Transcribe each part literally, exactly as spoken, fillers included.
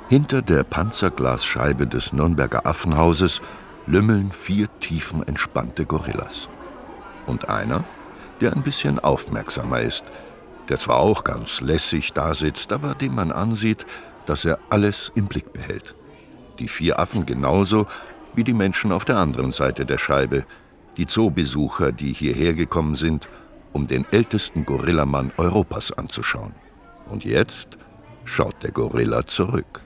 Hinter der Panzerglasscheibe des Nürnberger Affenhauses lümmeln vier tiefenentspannte Gorillas. Und einer, der ein bisschen aufmerksamer ist, der zwar auch ganz lässig dasitzt, aber dem man ansieht, dass er alles im Blick behält. Die vier Affen genauso wie die Menschen auf der anderen Seite der Scheibe, die Zoobesucher, die hierher gekommen sind, um den ältesten Gorillamann Europas anzuschauen. Und jetzt schaut der Gorilla zurück.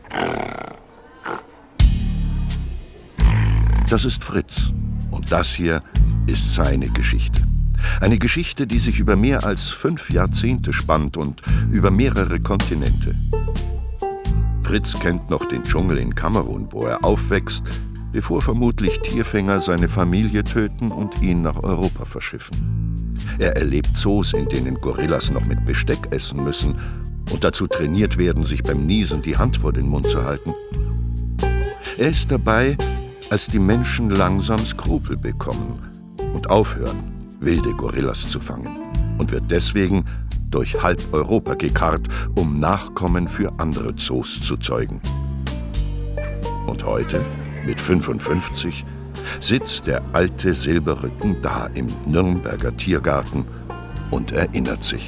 Das ist Fritz und das hier ist seine Geschichte. Eine Geschichte, die sich über mehr als fünf Jahrzehnte spannt und über mehrere Kontinente. Fritz kennt noch den Dschungel in Kamerun, wo er aufwächst, bevor vermutlich Tierfänger seine Familie töten und ihn nach Europa verschiffen. Er erlebt Zoos, in denen Gorillas noch mit Besteck essen müssen und dazu trainiert werden, sich beim Niesen die Hand vor den Mund zu halten. Er ist dabei, als die Menschen langsam Skrupel bekommen und aufhören, wilde Gorillas zu fangen, und wird deswegen durch halb Europa gekarrt, um Nachkommen für andere Zoos zu zeugen. Und heute, mit fünfundfünfzig, sitzt der alte Silberrücken da im Nürnberger Tiergarten und erinnert sich.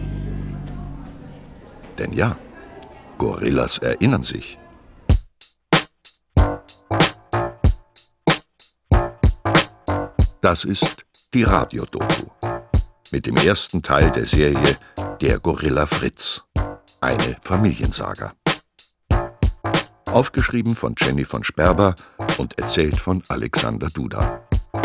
Denn ja, Gorillas erinnern sich. Das ist die Radiodoku mit dem ersten Teil der Serie Der Gorilla Fritz, eine Familiensaga. Aufgeschrieben von Jenny von Sperber und erzählt von Alexander Duda.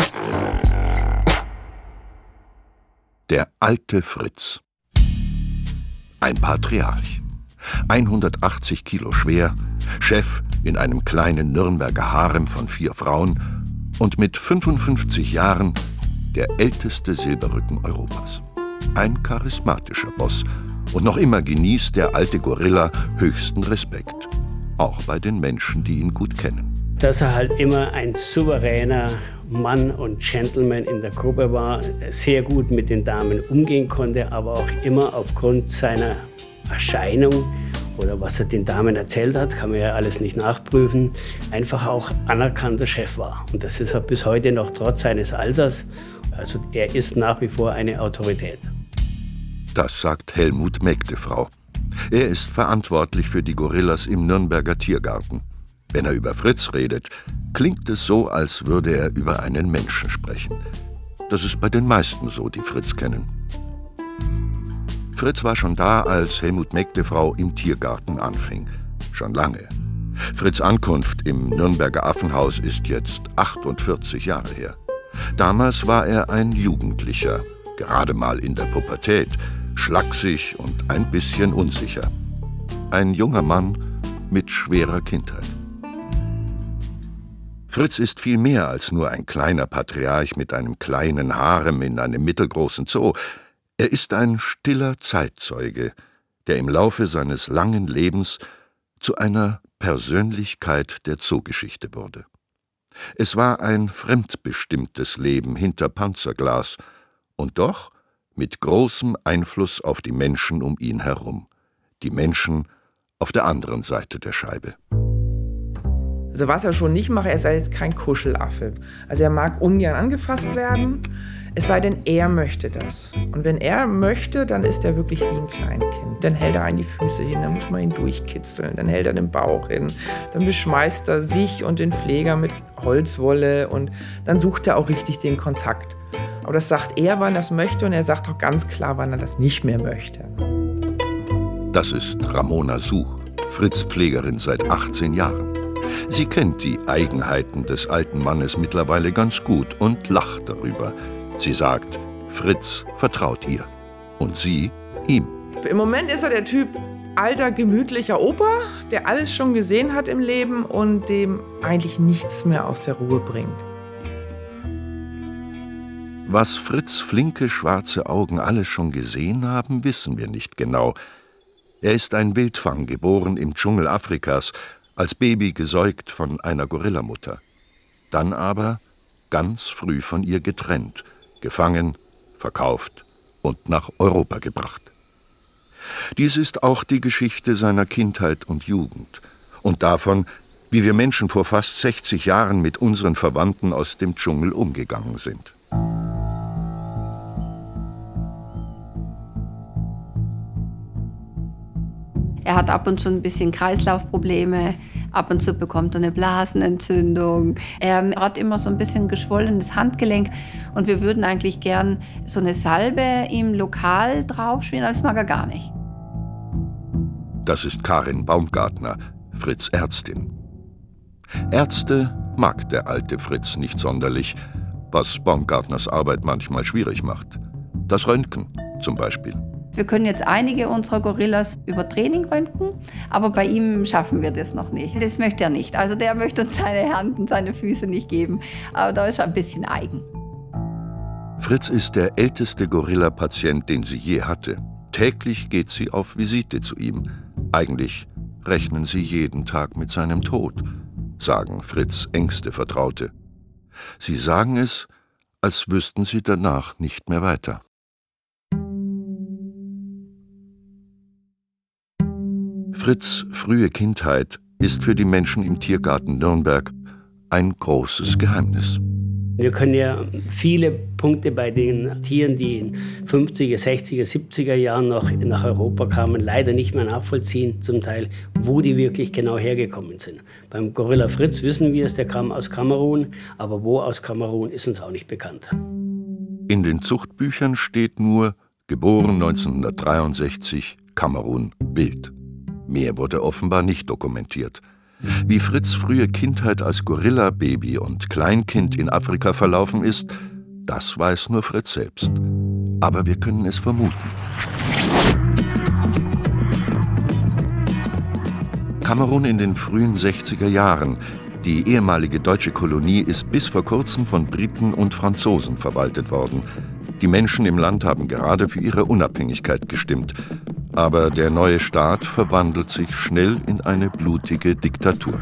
Der alte Fritz. Ein Patriarch. hundertachtzig Kilo schwer, Chef in einem kleinen Nürnberger Harem von vier Frauen und mit fünfundfünfzig Jahren der älteste Silberrücken Europas. Ein charismatischer Boss. Und noch immer genießt der alte Gorilla höchsten Respekt. Auch bei den Menschen, die ihn gut kennen. Dass er halt immer ein souveräner Mann und Gentleman in der Gruppe war, sehr gut mit den Damen umgehen konnte, aber auch immer aufgrund seiner Erscheinung oder was er den Damen erzählt hat, kann man ja alles nicht nachprüfen, einfach auch anerkannter Chef war. Und das ist er bis heute noch trotz seines Alters. Also er ist nach wie vor eine Autorität. Das sagt Helmut Mägdefrau. Er ist verantwortlich für die Gorillas im Nürnberger Tiergarten. Wenn er über Fritz redet, klingt es so, als würde er über einen Menschen sprechen. Das ist bei den meisten so, die Fritz kennen. Fritz war schon da, als Helmut Mägdefrau im Tiergarten anfing. Schon lange. Fritz' Ankunft im Nürnberger Affenhaus ist jetzt achtundvierzig Jahre her. Damals war er ein Jugendlicher, gerade mal in der Pubertät, schlaksig und ein bisschen unsicher. Ein junger Mann mit schwerer Kindheit. Fritz ist viel mehr als nur ein kleiner Patriarch mit einem kleinen Harem in einem mittelgroßen Zoo. Er ist ein stiller Zeitzeuge, der im Laufe seines langen Lebens zu einer Persönlichkeit der Zoogeschichte wurde. Es war ein fremdbestimmtes Leben hinter Panzerglas und doch mit großem Einfluss auf die Menschen um ihn herum. Die Menschen auf der anderen Seite der Scheibe. Also was er schon nicht macht, er ist jetzt kein Kuschelaffe. Also er mag ungern angefasst werden, es sei denn, er möchte das. Und wenn er möchte, dann ist er wirklich wie ein Kleinkind. Dann hält er einen die Füße hin, dann muss man ihn durchkitzeln, dann hält er den Bauch hin, dann beschmeißt er sich und den Pfleger mit Holzwolle und dann sucht er auch richtig den Kontakt. Aber das sagt er, wann er das möchte, und er sagt auch ganz klar, wann er das nicht mehr möchte. Das ist Ramona Such, Fritz' Pflegerin seit achtzehn Jahren. Sie kennt die Eigenheiten des alten Mannes mittlerweile ganz gut und lacht darüber. Sie sagt, Fritz vertraut ihr und sie ihm. Im Moment ist er der Typ alter, gemütlicher Opa, der alles schon gesehen hat im Leben und dem eigentlich nichts mehr aus der Ruhe bringt. Was Fritz' flinke, schwarze Augen alles schon gesehen haben, wissen wir nicht genau. Er ist ein Wildfang, geboren im Dschungel Afrikas, als Baby gesäugt von einer Gorillamutter. Dann aber ganz früh von ihr getrennt, gefangen, verkauft und nach Europa gebracht. Dies ist auch die Geschichte seiner Kindheit und Jugend. Und davon, wie wir Menschen vor fast sechzig Jahren mit unseren Verwandten aus dem Dschungel umgegangen sind. Er hat ab und zu ein bisschen Kreislaufprobleme, ab und zu bekommt er eine Blasenentzündung. Er hat immer so ein bisschen geschwollenes Handgelenk und wir würden eigentlich gern so eine Salbe ihm lokal draufschmieren, aber das mag er gar nicht. Das ist Karin Baumgartner, Fritz' Ärztin. Ärzte mag der alte Fritz nicht sonderlich, was Baumgartners Arbeit manchmal schwierig macht. Das Röntgen zum Beispiel. Wir können jetzt einige unserer Gorillas über Training röntgen, aber bei ihm schaffen wir das noch nicht. Das möchte er nicht. Also der möchte uns seine Hand und seine Füße nicht geben. Aber da ist er ein bisschen eigen. Fritz ist der älteste Gorilla-Patient, den sie je hatte. Täglich geht sie auf Visite zu ihm. Eigentlich rechnen sie jeden Tag mit seinem Tod, sagen Fritz' engste Vertraute. Sie sagen es, als wüssten sie danach nicht mehr weiter. Fritz' frühe Kindheit ist für die Menschen im Tiergarten Nürnberg ein großes Geheimnis. Wir können ja viele Punkte bei den Tieren, die in fünfziger, sechziger, siebziger Jahren noch nach Europa kamen, leider nicht mehr nachvollziehen, zum Teil, wo die wirklich genau hergekommen sind. Beim Gorilla Fritz wissen wir es, der kam aus Kamerun, aber wo aus Kamerun ist uns auch nicht bekannt. In den Zuchtbüchern steht nur, geboren neunzehnhundertdreiundsechzig, Kamerun, Wild. Mehr wurde offenbar nicht dokumentiert. Wie Fritz' frühe Kindheit als Gorilla-Baby und Kleinkind in Afrika verlaufen ist, das weiß nur Fritz selbst. Aber wir können es vermuten. Kamerun in den frühen sechziger Jahren. Die ehemalige deutsche Kolonie ist bis vor kurzem von Briten und Franzosen verwaltet worden. Die Menschen im Land haben gerade für ihre Unabhängigkeit gestimmt. Aber der neue Staat verwandelt sich schnell in eine blutige Diktatur.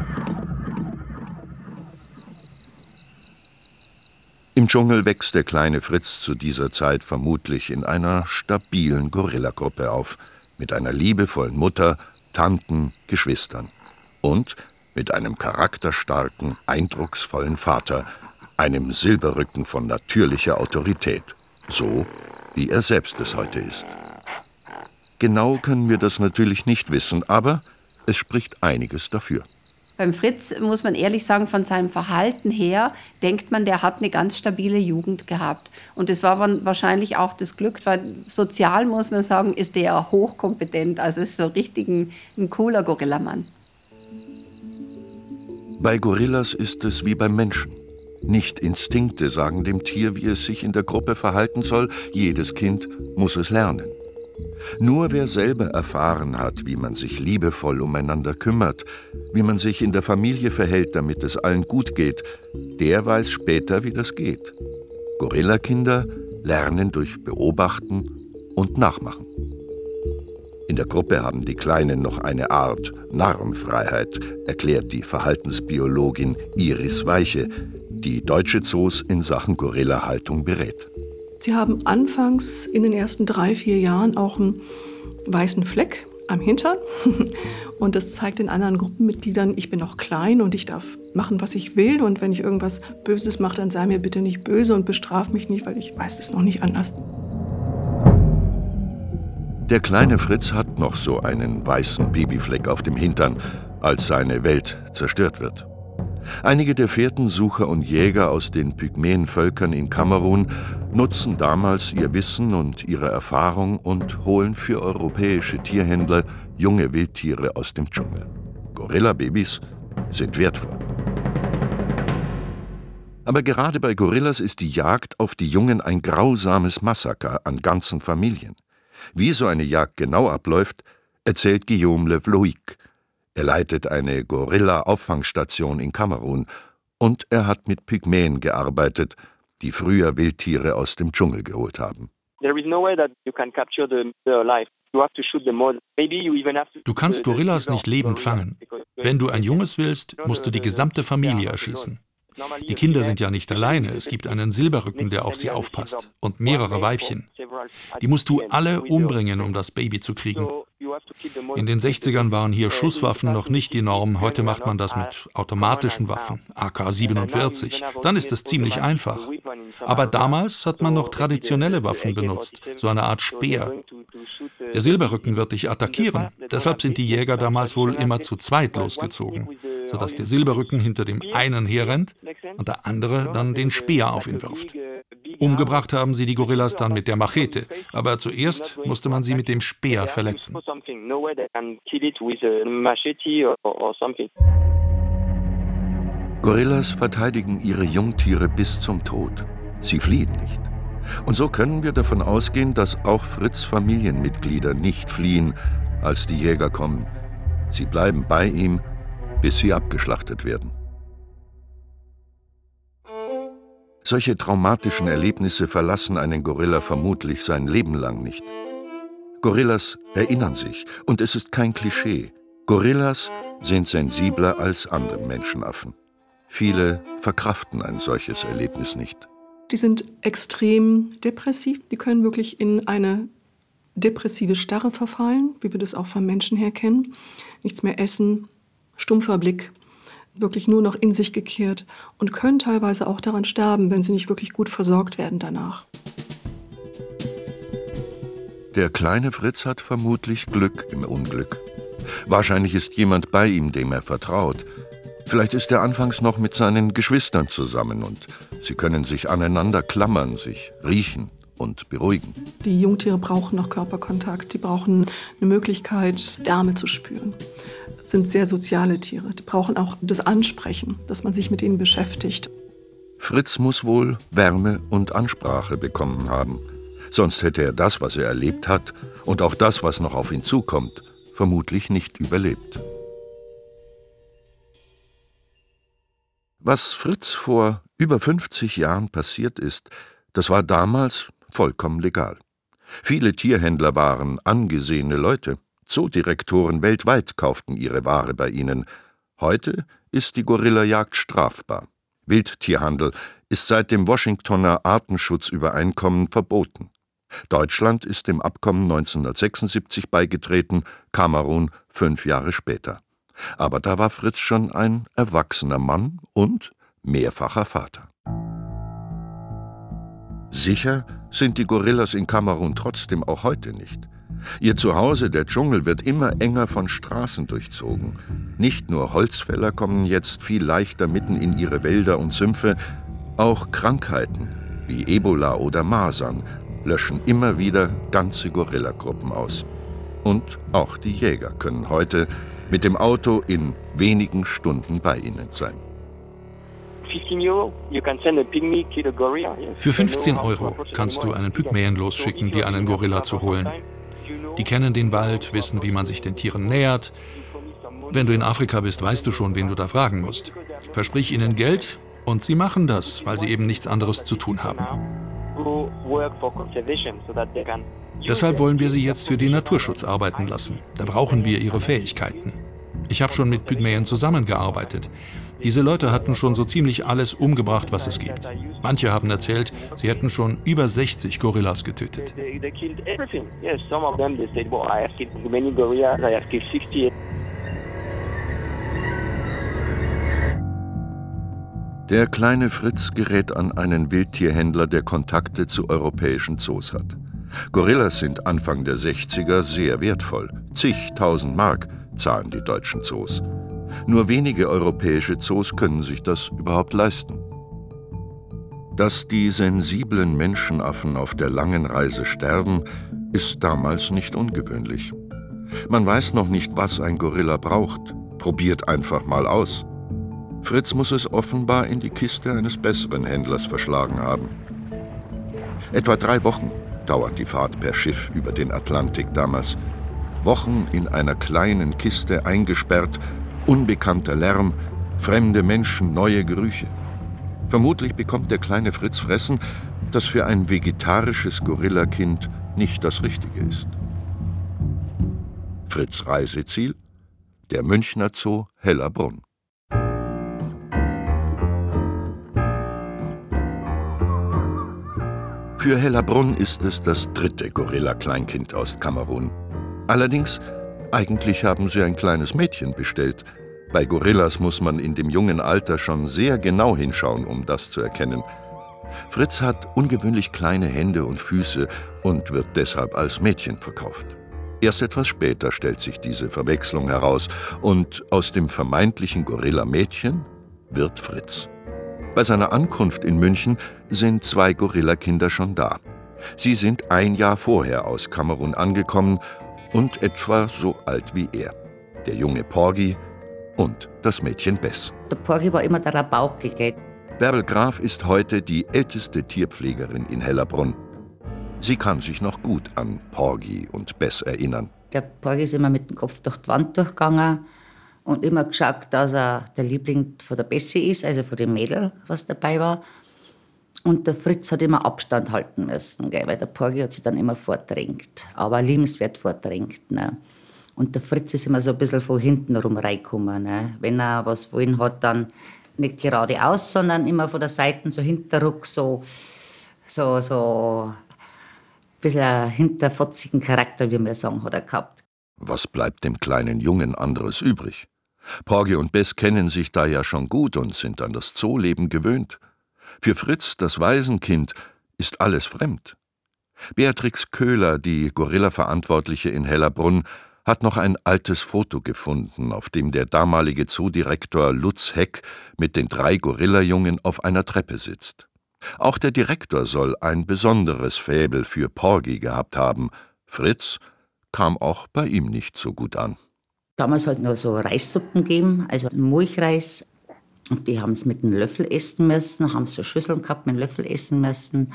Im Dschungel wächst der kleine Fritz zu dieser Zeit vermutlich in einer stabilen Gorillagruppe auf, mit einer liebevollen Mutter, Tanten, Geschwistern und mit einem charakterstarken, eindrucksvollen Vater, einem Silberrücken von natürlicher Autorität, so wie er selbst es heute ist. Genau können wir das natürlich nicht wissen, aber es spricht einiges dafür. Beim Fritz muss man ehrlich sagen, von seinem Verhalten her denkt man, der hat eine ganz stabile Jugend gehabt. Und das war wahrscheinlich auch das Glück, weil sozial, muss man sagen, ist der hochkompetent. Also ist so richtig ein, ein cooler Gorillamann. Bei Gorillas ist es wie beim Menschen. Nicht Instinkte sagen dem Tier, wie es sich in der Gruppe verhalten soll. Jedes Kind muss es lernen. Nur wer selber erfahren hat, wie man sich liebevoll umeinander kümmert, wie man sich in der Familie verhält, damit es allen gut geht, der weiß später, wie das geht. Gorillakinder lernen durch Beobachten und Nachmachen. In der Gruppe haben die Kleinen noch eine Art Narrenfreiheit, erklärt die Verhaltensbiologin Iris Weiche, die deutsche Zoos in Sachen Gorillahaltung berät. Sie haben anfangs in den ersten drei, vier Jahren auch einen weißen Fleck am Hintern. Und das zeigt den anderen Gruppenmitgliedern, ich bin noch klein und ich darf machen, was ich will. Und wenn ich irgendwas Böses mache, dann sei mir bitte nicht böse und bestraf mich nicht, weil ich weiß es noch nicht anders. Der kleine Fritz hat noch so einen weißen Babyfleck auf dem Hintern, als seine Welt zerstört wird. Einige der Fährtensucher und Jäger aus den Pygmäenvölkern in Kamerun nutzen damals ihr Wissen und ihre Erfahrung und holen für europäische Tierhändler junge Wildtiere aus dem Dschungel. Gorilla-Babys sind wertvoll. Aber gerade bei Gorillas ist die Jagd auf die Jungen ein grausames Massaker an ganzen Familien. Wie so eine Jagd genau abläuft, erzählt Guillaume Le Vloic. Er leitet eine Gorilla-Auffangstation in Kamerun und er hat mit Pygmäen gearbeitet, die früher Wildtiere aus dem Dschungel geholt haben. Du kannst Gorillas nicht lebend fangen. Wenn du ein Junges willst, musst du die gesamte Familie erschießen. Die Kinder sind ja nicht alleine, es gibt einen Silberrücken, der auf sie aufpasst und mehrere Weibchen. Die musst du alle umbringen, um das Baby zu kriegen. In den sechzigern waren hier Schusswaffen noch nicht die Norm. Heute macht man das mit automatischen Waffen, A K siebenundvierzig. Dann ist es ziemlich einfach. Aber damals hat man noch traditionelle Waffen benutzt, so eine Art Speer. Der Silberrücken wird dich attackieren. Deshalb sind die Jäger damals wohl immer zu zweit losgezogen, sodass der Silberrücken hinter dem einen herrennt und der andere dann den Speer auf ihn wirft. Umgebracht haben sie die Gorillas dann mit der Machete, aber zuerst musste man sie mit dem Speer verletzen. Gorillas verteidigen ihre Jungtiere bis zum Tod. Sie fliehen nicht. Und so können wir davon ausgehen, dass auch Fritz' Familienmitglieder nicht fliehen, als die Jäger kommen. Sie bleiben bei ihm, bis sie abgeschlachtet werden. Solche traumatischen Erlebnisse verlassen einen Gorilla vermutlich sein Leben lang nicht. Gorillas erinnern sich, und es ist kein Klischee. Gorillas sind sensibler als andere Menschenaffen. Viele verkraften ein solches Erlebnis nicht. Die sind extrem depressiv. Die können wirklich in eine depressive Starre verfallen, wie wir das auch vom Menschen her kennen. Nichts mehr essen, stumpfer Blick, wirklich nur noch in sich gekehrt und können teilweise auch daran sterben, wenn sie nicht wirklich gut versorgt werden danach. Der kleine Fritz hat vermutlich Glück im Unglück. Wahrscheinlich ist jemand bei ihm, dem er vertraut. Vielleicht ist er anfangs noch mit seinen Geschwistern zusammen und sie können sich aneinander klammern, sich riechen und beruhigen. Die Jungtiere brauchen noch Körperkontakt, die brauchen eine Möglichkeit, Wärme zu spüren. Das sind sehr soziale Tiere, die brauchen auch das Ansprechen, dass man sich mit ihnen beschäftigt. Fritz muss wohl Wärme und Ansprache bekommen haben. Sonst hätte er das, was er erlebt hat, und auch das, was noch auf ihn zukommt, vermutlich nicht überlebt. Was Fritz vor über fünfzig Jahren passiert ist, das war damals vollkommen legal. Viele Tierhändler waren angesehene Leute. Zoodirektoren weltweit kauften ihre Ware bei ihnen. Heute ist die Gorillajagd strafbar. Wildtierhandel ist seit dem Washingtoner Artenschutzübereinkommen verboten. Deutschland ist dem Abkommen neunzehnhundertsechsundsiebzig beigetreten, Kamerun fünf Jahre später. Aber da war Fritz schon ein erwachsener Mann und mehrfacher Vater. Sicher sind die Gorillas in Kamerun trotzdem auch heute nicht. Ihr Zuhause, der Dschungel, wird immer enger von Straßen durchzogen. Nicht nur Holzfäller kommen jetzt viel leichter mitten in ihre Wälder und Sümpfe, auch Krankheiten wie Ebola oder Masern löschen immer wieder ganze Gorillagruppen aus. Und auch die Jäger können heute mit dem Auto in wenigen Stunden bei ihnen sein. Für fünfzehn Euro kannst du einen Pygmäen losschicken, dir einen Gorilla zu holen. Die kennen den Wald, wissen, wie man sich den Tieren nähert. Wenn du in Afrika bist, weißt du schon, wen du da fragen musst. Versprich ihnen Geld und sie machen das, weil sie eben nichts anderes zu tun haben. Deshalb wollen wir sie jetzt für den Naturschutz arbeiten lassen. Da brauchen wir ihre Fähigkeiten. Ich habe schon mit Pygmäen zusammengearbeitet. Diese Leute hatten schon so ziemlich alles umgebracht, was es gibt. Manche haben erzählt, sie hätten schon über sechzig Gorillas getötet. Der kleine Fritz gerät an einen Wildtierhändler, der Kontakte zu europäischen Zoos hat. Gorillas sind Anfang der sechziger sehr wertvoll. Zigtausend Mark zahlen die deutschen Zoos. Nur wenige europäische Zoos können sich das überhaupt leisten. Dass die sensiblen Menschenaffen auf der langen Reise sterben, ist damals nicht ungewöhnlich. Man weiß noch nicht, was ein Gorilla braucht. Probiert einfach mal aus. Fritz muss es offenbar in die Kiste eines besseren Händlers verschlagen haben. Etwa drei Wochen dauert die Fahrt per Schiff über den Atlantik damals. Wochen in einer kleinen Kiste eingesperrt, unbekannter Lärm, fremde Menschen, neue Gerüche. Vermutlich bekommt der kleine Fritz Fressen, das für ein vegetarisches Gorillakind nicht das Richtige ist. Fritz' Reiseziel? Der Münchner Zoo Hellerbrunn. Für Hellerbrunn ist es das dritte Gorilla-Kleinkind aus Kamerun. Allerdings, eigentlich haben sie ein kleines Mädchen bestellt. Bei Gorillas muss man in dem jungen Alter schon sehr genau hinschauen, um das zu erkennen. Fritz hat ungewöhnlich kleine Hände und Füße und wird deshalb als Mädchen verkauft. Erst etwas später stellt sich diese Verwechslung heraus und aus dem vermeintlichen Gorilla-Mädchen wird Fritz. Bei seiner Ankunft in München sind zwei Gorillakinder schon da. Sie sind ein Jahr vorher aus Kamerun angekommen und etwa so alt wie er. Der junge Porgy und das Mädchen Bess. Der Porgy war immer der Rabaukige. Bärbel Graf ist heute die älteste Tierpflegerin in Hellerbrunn. Sie kann sich noch gut an Porgy und Bess erinnern. Der Porgy ist immer mit dem Kopf durch die Wand durchgegangen und immer geschaut, dass er der Liebling von der Bessie ist, also von dem Mädel, was dabei war. Und der Fritz hat immer Abstand halten müssen, gell, weil der Porgy hat sich dann immer vordrängt, aber liebenswert vordrängt. Ne. Und der Fritz ist immer so ein bisschen von hinten rum reingekommen. Ne. Wenn er was wollen hat, dann nicht geradeaus, sondern immer von der Seite so hinterruck, so, so, so ein bisschen einen hinterfotzigen Charakter, wie wir sagen, hat er gehabt. Was bleibt dem kleinen Jungen anderes übrig? Porgy und Bess kennen sich da ja schon gut und sind an das Zooleben gewöhnt. Für Fritz, das Waisenkind, ist alles fremd. Beatrix Köhler, die Gorilla-Verantwortliche in Hellerbrunn, hat noch ein altes Foto gefunden, auf dem der damalige Zoodirektor Lutz Heck mit den drei Gorillas-Jungen auf einer Treppe sitzt. Auch der Direktor soll ein besonderes Faible für Porgy gehabt haben. Fritz kam auch bei ihm nicht so gut an. Damals hat es noch so Reissuppen gegeben, also Mulchreis. Und die haben es mit einem Löffel essen müssen, haben so Schüsseln gehabt, mit einem Löffel essen müssen.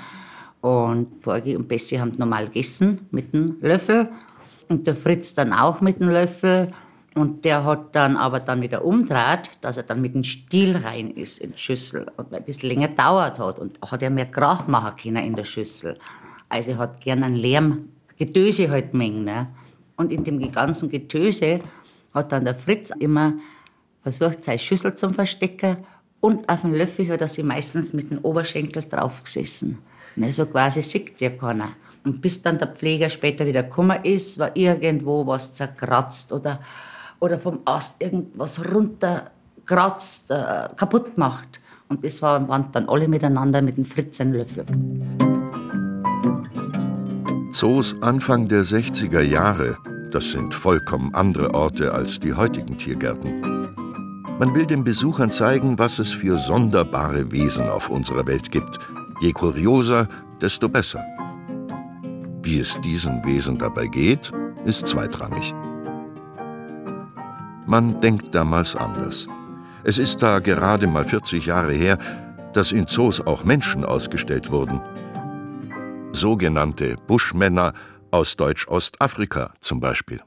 Und Porgy und Bessie haben normal gegessen mit einem Löffel. Und der Fritz dann auch mit einem Löffel. Und der hat dann aber dann wieder umgedreht, dass er dann mit dem Stiel rein ist in die Schüssel. Und weil das länger gedauert hat. Und hat er mehr Krach machen können in der Schüssel. Also er hat gerne einen Lärm, Getöse halt mengen. Ne? Und in dem ganzen Getöse hat dann der Fritz immer versucht, seine Schüssel zu verstecken. Und auf dem Löffel hat er sich meistens mit dem Oberschenkel drauf gesessen. Ne, so quasi sieht ja keiner. Und bis dann der Pfleger später wieder gekommen ist, war irgendwo was zerkratzt oder, oder vom Ast irgendwas runterkratzt, äh, kaputt gemacht. Und das waren dann alle miteinander mit dem Fritz einen Löffel. Zoos Anfang der sechziger Jahre, das sind vollkommen andere Orte als die heutigen Tiergärten. Man will den Besuchern zeigen, was es für sonderbare Wesen auf unserer Welt gibt. Je kurioser, desto besser. Wie es diesen Wesen dabei geht, ist zweitrangig. Man denkt damals anders. Es ist da gerade mal vierzig Jahre her, dass in Zoos auch Menschen ausgestellt wurden. Sogenannte Buschmänner aus Deutsch-Ostafrika zum Beispiel.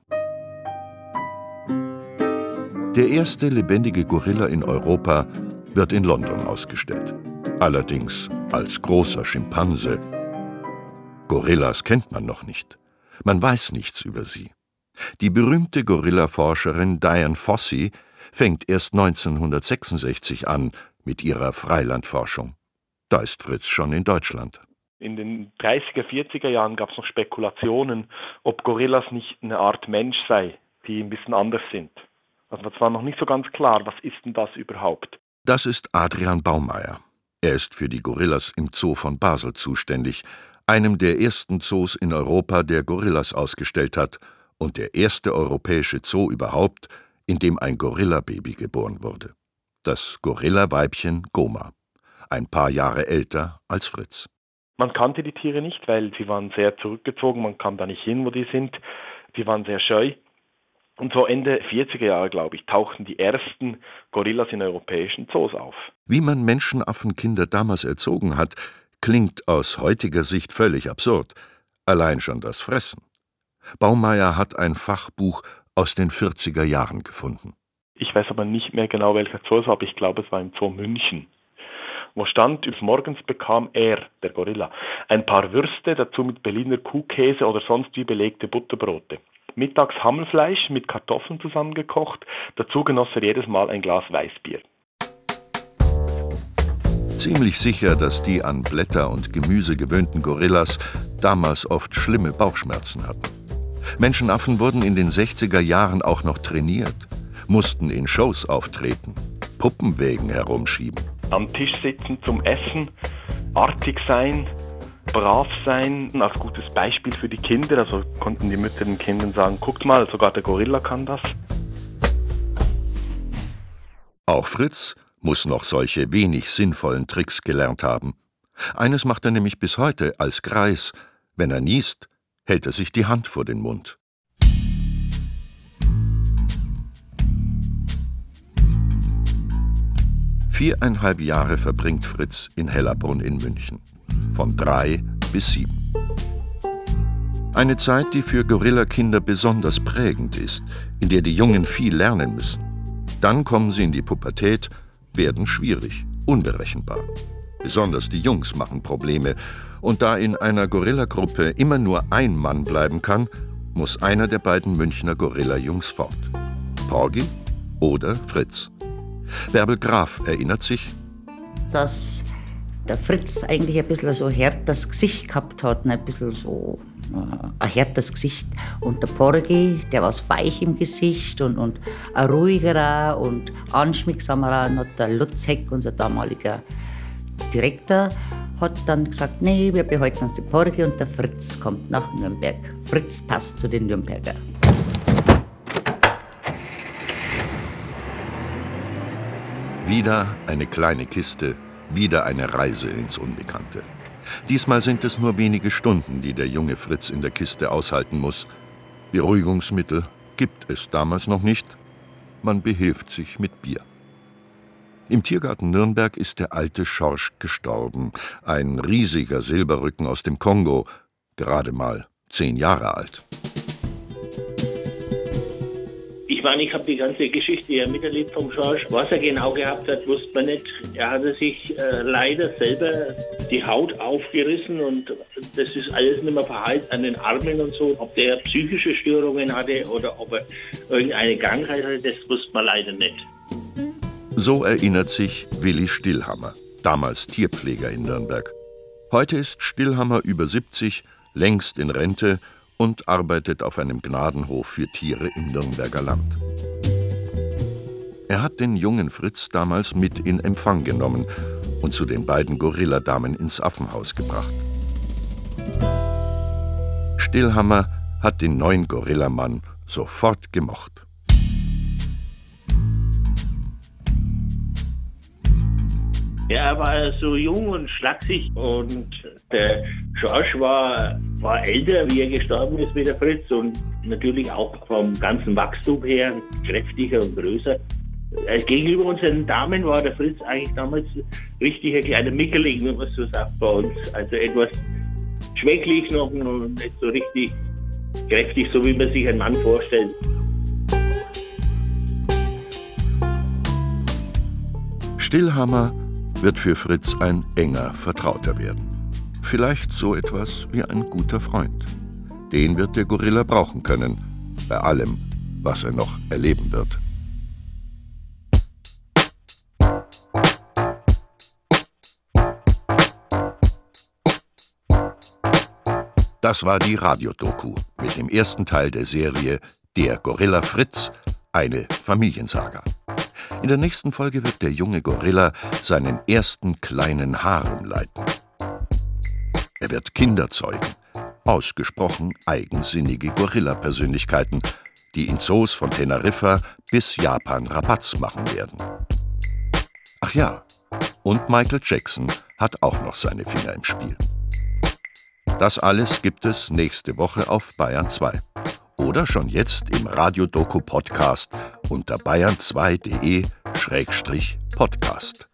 Der erste lebendige Gorilla in Europa wird in London ausgestellt. Allerdings als großer Schimpanse. Gorillas kennt man noch nicht. Man weiß nichts über sie. Die berühmte Gorilla-Forscherin Dian Fossey fängt erst neunzehnhundertsechsundsechzig an mit ihrer Freilandforschung. Da ist Fritz schon in Deutschland. In den dreißiger, vierziger Jahren gab es noch Spekulationen, ob Gorillas nicht eine Art Mensch sei, die ein bisschen anders sind. Also das war noch nicht so ganz klar, was ist denn das überhaupt? Das ist Adrian Baumeier. Er ist für die Gorillas im Zoo von Basel zuständig, einem der ersten Zoos in Europa, der Gorillas ausgestellt hat und der erste europäische Zoo überhaupt, in dem ein Gorilla-Baby geboren wurde. Das Gorilla-Weibchen Goma, ein paar Jahre älter als Fritz. Man kannte die Tiere nicht, weil sie waren sehr zurückgezogen, man kam da nicht hin, wo die sind. Die waren sehr scheu. Und so Ende vierziger Jahre, glaube ich, tauchten die ersten Gorillas in europäischen Zoos auf. Wie man Menschenaffenkinder damals erzogen hat, klingt aus heutiger Sicht völlig absurd. Allein schon das Fressen. Baumeier hat ein Fachbuch aus den vierziger Jahren gefunden. Ich weiß aber nicht mehr genau, welcher Zoo es war, aber ich glaube, es war im Zoo München. Wo stand, morgens bekam er, der Gorilla, ein paar Würste, dazu mit Berliner Kuhkäse oder sonst wie belegte Butterbrote. Mittags Hammelfleisch mit Kartoffeln zusammengekocht, dazu genoss er jedes Mal ein Glas Weißbier. Ziemlich sicher, dass die an Blätter und Gemüse gewöhnten Gorillas damals oft schlimme Bauchschmerzen hatten. Menschenaffen wurden in den sechziger Jahren auch noch trainiert, mussten in Shows auftreten, Puppenwägen herumschieben. Am Tisch sitzen zum Essen, artig sein, brav sein, als gutes Beispiel für die Kinder. Also konnten die Mütter den Kindern sagen, guckt mal, sogar der Gorilla kann das. Auch Fritz muss noch solche wenig sinnvollen Tricks gelernt haben. Eines macht er nämlich bis heute als Greis. Wenn er niest, hält er sich die Hand vor den Mund. Viereinhalb Jahre verbringt Fritz in Hellerbrunn in München. Von drei bis sieben. Eine Zeit, die für Gorilla-Kinder besonders prägend ist, in der die Jungen viel lernen müssen. Dann kommen sie in die Pubertät, werden schwierig, unberechenbar. Besonders die Jungs machen Probleme. Und da in einer Gorilla-Gruppe immer nur ein Mann bleiben kann, muss einer der beiden Münchner Gorilla-Jungs fort. Porgy oder Fritz. Bärbel Graf erinnert sich, dass der Fritz eigentlich ein bisschen so härteres Gesicht gehabt hat, ein bisschen so äh, ein härteres Gesicht. Und der Porgy, der war so weich im Gesicht und, und ein ruhigerer und anschmiegsamer. Und hat der Lutz Heck, unser damaliger Direktor, hat dann gesagt, nee, wir behalten uns den Porgy und der Fritz kommt nach Nürnberg. Fritz passt zu den Nürnberger. Wieder eine kleine Kiste, wieder eine Reise ins Unbekannte. Diesmal sind es nur wenige Stunden, die der junge Fritz in der Kiste aushalten muss. Beruhigungsmittel gibt es damals noch nicht. Man behilft sich mit Bier. Im Tiergarten Nürnberg ist der alte Schorsch gestorben. Ein riesiger Silberrücken aus dem Kongo, gerade mal zehn Jahre alt. Ich meine, ich habe die ganze Geschichte ja miterlebt vom Schorsch. Was er genau gehabt hat, wusste man nicht. Er hatte sich äh, leider selber die Haut aufgerissen und das ist alles nicht mehr verheilt an den Armen und so. Ob der psychische Störungen hatte oder ob er irgendeine Krankheit hatte, das wusste man leider nicht. So erinnert sich Willi Stillhammer, damals Tierpfleger in Nürnberg. Heute ist Stillhammer über siebzig, längst in Rente und arbeitet auf einem Gnadenhof für Tiere im Nürnberger Land. Er hat den jungen Fritz damals mit in Empfang genommen und zu den beiden Gorilladamen ins Affenhaus gebracht. Stillhammer hat den neuen Gorillamann sofort gemocht. Er war so jung und schlaksig und der Schorsch war, war älter, wie er gestorben ist, wie der Fritz, und natürlich auch vom ganzen Wachstum her kräftiger und größer. Gegenüber unseren Damen war der Fritz eigentlich damals richtig ein kleiner Mickerling, wenn man so sagt bei uns. Also etwas schwächlich noch und nicht so richtig kräftig, so wie man sich einen Mann vorstellt. Stillhammer wird für Fritz ein enger Vertrauter werden. Vielleicht so etwas wie ein guter Freund. Den wird der Gorilla brauchen können, bei allem, was er noch erleben wird. Das war die Radiodoku mit dem ersten Teil der Serie Der Gorilla Fritz, eine Familiensaga. In der nächsten Folge wird der junge Gorilla seinen ersten kleinen Harem leiten. Er wird Kinder zeugen, ausgesprochen eigensinnige Gorilla-Persönlichkeiten, die in Zoos von Teneriffa bis Japan Rabatz machen werden. Ach ja, und Michael Jackson hat auch noch seine Finger im Spiel. Das alles gibt es nächste Woche auf Bayern zwei. Oder schon jetzt im Radiodoku-Podcast unter bayern zwei punkt de Schrägstrich Podcast.